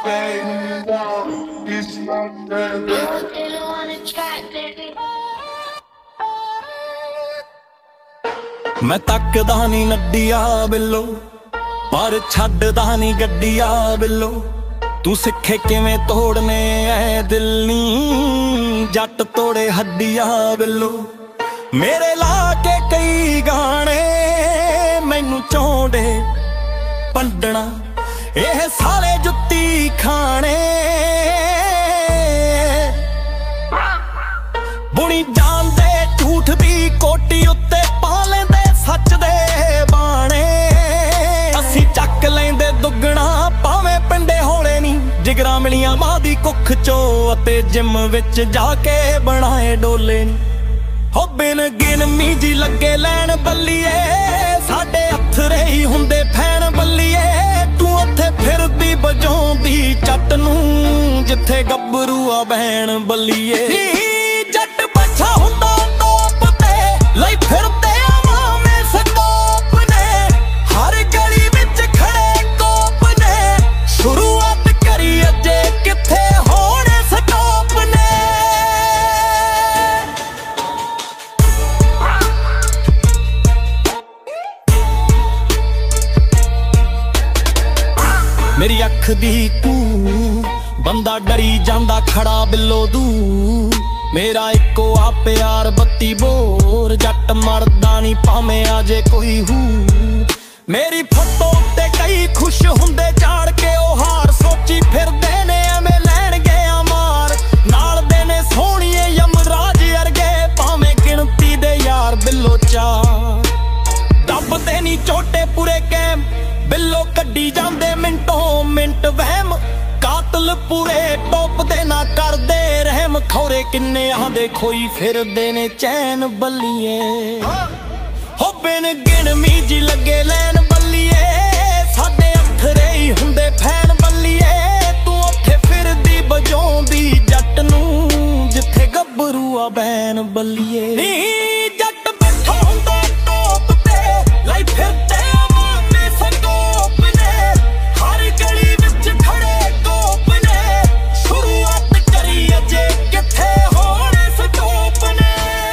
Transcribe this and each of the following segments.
मैं तकदा नी नड्डिया बिल्लो पर छड्डदा नी गड्डिया बिल्लो। तू सिखे किवें तोड़ने ऐ दिल नी जट तोड़े हड्डिया बिल्लो। मेरे ला के कई गाने मैनू चौंडे पंडना एह साले जुत्ती खाने। बुनी जानदे झूठ भी कोटी उत्ते पा लेंदे सच दे बाणे। असी चक लेंदे दुगना भावें पिंडे होले नी जिगरा मिलियां मां दी कुख चो अते जिम विच जाके बनाए डोले नी। हो बिन गिन मीजी लगे लैन बल्लीए साडे अथरे ही हुंदे फैन बल्लीए। तू उत्थे फिरदी बजाउंदी चट नूं जिथे गब्बरू आ बहन बल्लीए। जट बच्चा हुंदा टोप ते लई फिरदे आवामे स्कोप ने हर गली विच खड़े कोप ने। शुरुआत करी अजे किथे होणे स्टॉप ने। मेरी अख दी तू बंदा डरी जांदा खड़ा बिल्लो दूर। मेरा इको आ प्यार बत्ती बोर जट मरदा नी भावें आजे कोई हू। मेरी फोटो ते कई खुश हुंदे चाड़ के ओ हार सोची फिरदे ने एवें लैण गया मार। नाल दे ने सोहणीए यमराज अरगे भावें गिणती दे यार बिल्लो चार। दबदे नी छोटे पूरे कैम बिल्लो कड्डी जांदे मिंटों मिंट वहम। कातल पूरे टोप दे ना करदे रहम खौरे किन्ने आंदे खोई फिरदे ने चैन बल्लीए। हो बिन गिन मीजी लगे लैन बल्लीए साडे अथरे ही हुंदे फैन बल्लीए। तू उत्थे फिरदी बजाउंदी जट नूं जिथे गब्बरू आ बैन बल्लीए। नी जट बैठा हुंदा टोप ते लाई फिरदे आवामे स्कोप ने हर गली विच खड़े कोप ने। शुरुआत करी अजे किथे होणे स्टॉप ने।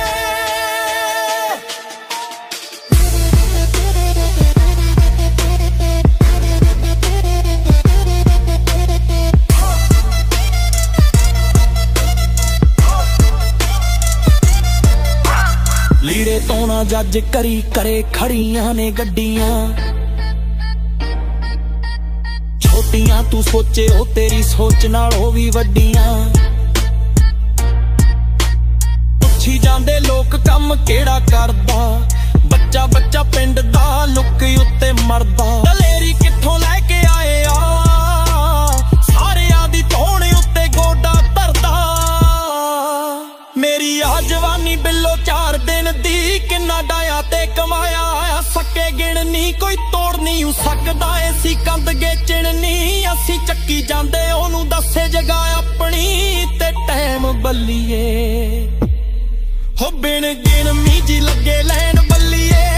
लीरे तो ना जज करी करे खड़ियां ने गड्डियां। छोटियां तू सोचे ओ तेरी सोच नालों भी वड्डियां। पुछी जांदे लोक कम केड़ा करदा बच्चा बच्चा पिंड दा लुक उत्ते मरदा। दलेरी कित्थों लैके आए आ सारियां दी धौण उत्ते गोडा धरदा। मेरी आ जवानी बिल्लो 4 दिन दी किन्ना डाया ते कमाया। सके गिणनी कोई तोड़ नहीं सकदा ऐसी कंध गेचण नी। असी चक्की जांदे ओनू दसे जगह अपनी ते टैम बल्लीए। हो बिन गिन मीजी लगे लैन बल्लीए